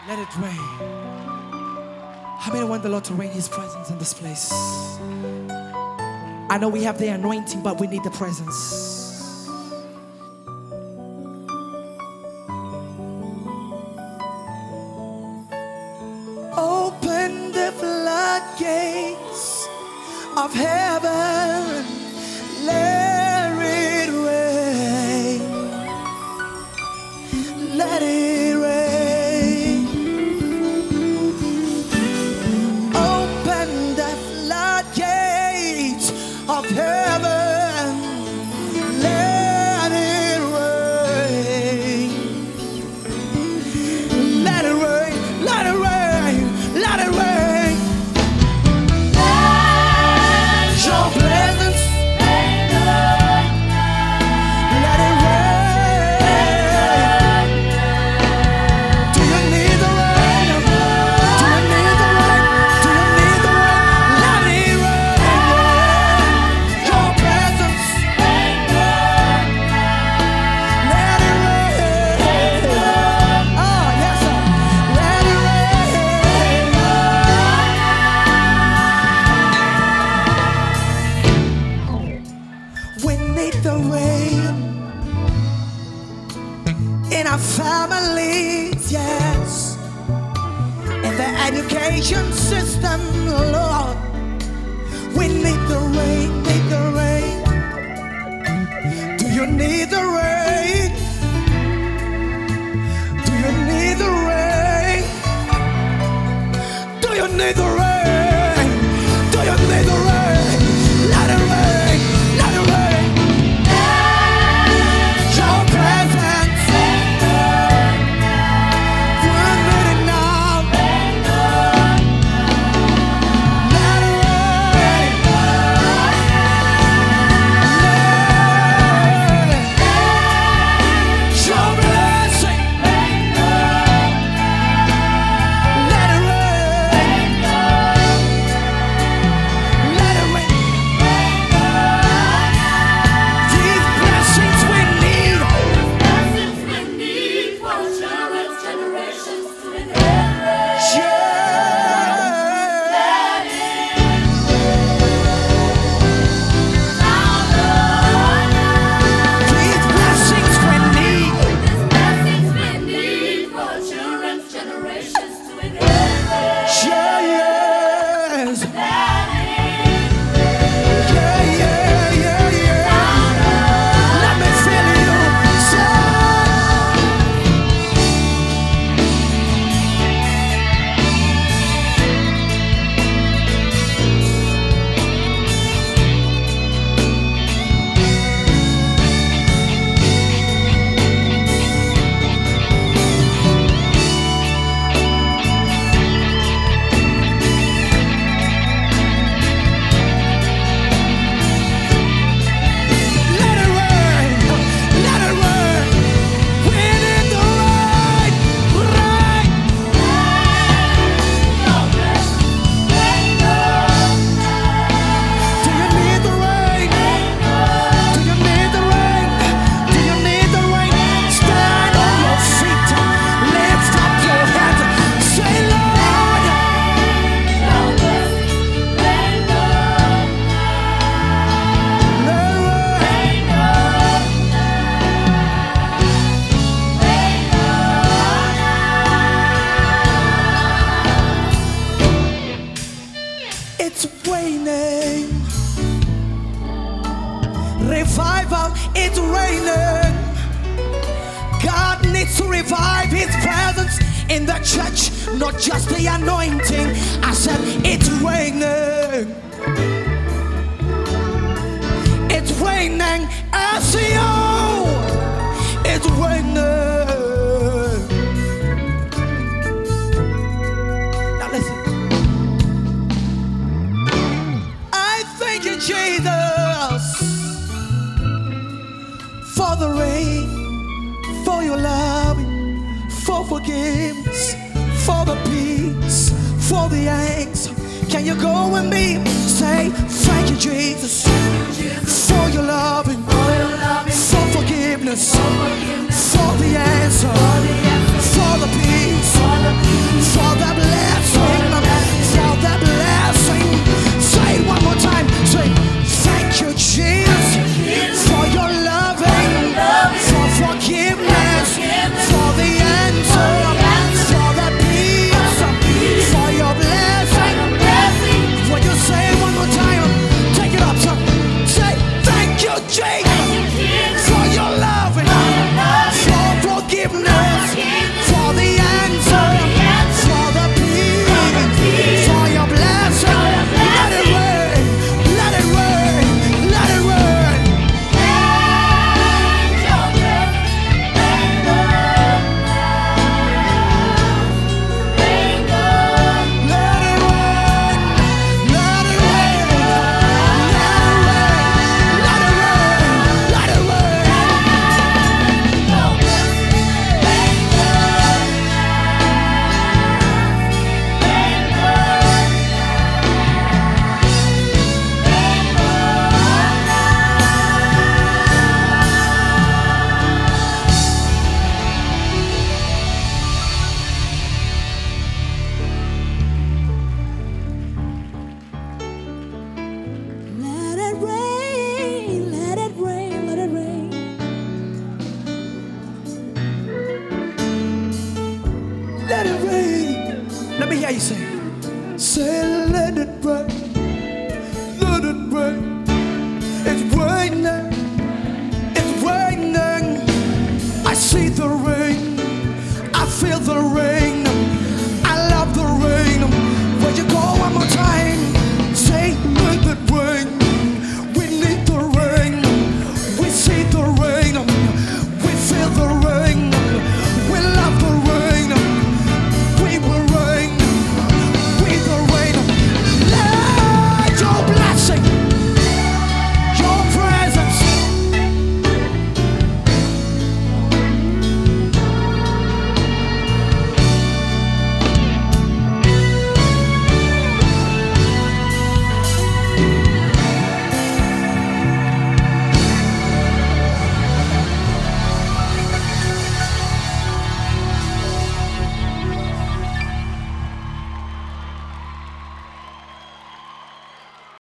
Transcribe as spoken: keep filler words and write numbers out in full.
Let it rain. How many want the Lord to rain His presence in this place? I know we have the anointing, but we need the presence. Open the floodgates of heaven. Let it rain. Let it rain. Open the floodgates of heaven. Let it rain. Let it rain. Let it rain. Let it rain. Let your presence. Let it rain. Do you need the rain? Do you need the rain? Do you need the rain? Let it rain. Your presence. Let it rain. Oh, yes, sir. Let it rain. We need the rain in our families, yes, in the education system, Lord. We need the rain, need the rain. Do you need the rain? Do you need the rain? Do you need the rain? Do you need the rain? Let it rain, let it rain. Your presence. We need it now. Let it rain. Your blessing. Let it rain. Let it rain. These blessings we need. Blessings we need for children's generations to inherit. Yeah. These blessings we need. These blessings we need for children's generations to inherit. Yeah, yes. Yeah, yeah, yeah, yeah. Let me feel you. Say. Let it rain. Let it rain. We need the rain. Rain. Do you need the rain? Do you need the rain? Do you need the rain? Stand on your feet. Lift up your hands. Say, Lord. Let it rain. It's raining. Revival, it's raining. God needs to revive His presence in the church, not just the anointing. I said, it's raining. It's raining. S E O. It's raining. Now listen. I thank you, Jesus, for the rain, for your love, for forgiveness, for the peace, for the answer. Can you go with me? Say, thank you, Jesus, for your loving, for forgiveness, for the answer, for the peace, forgiveness, for the answer, for the peace, for your blessing. Let it rain, let it rain, let it rain. Let it rain, let it rain, let it rain, let it rain. Let it rain, let it rain, let it rain. Let it rain. Let me hear you say. Say let it rain, let it rain. It's raining, it's raining. I see the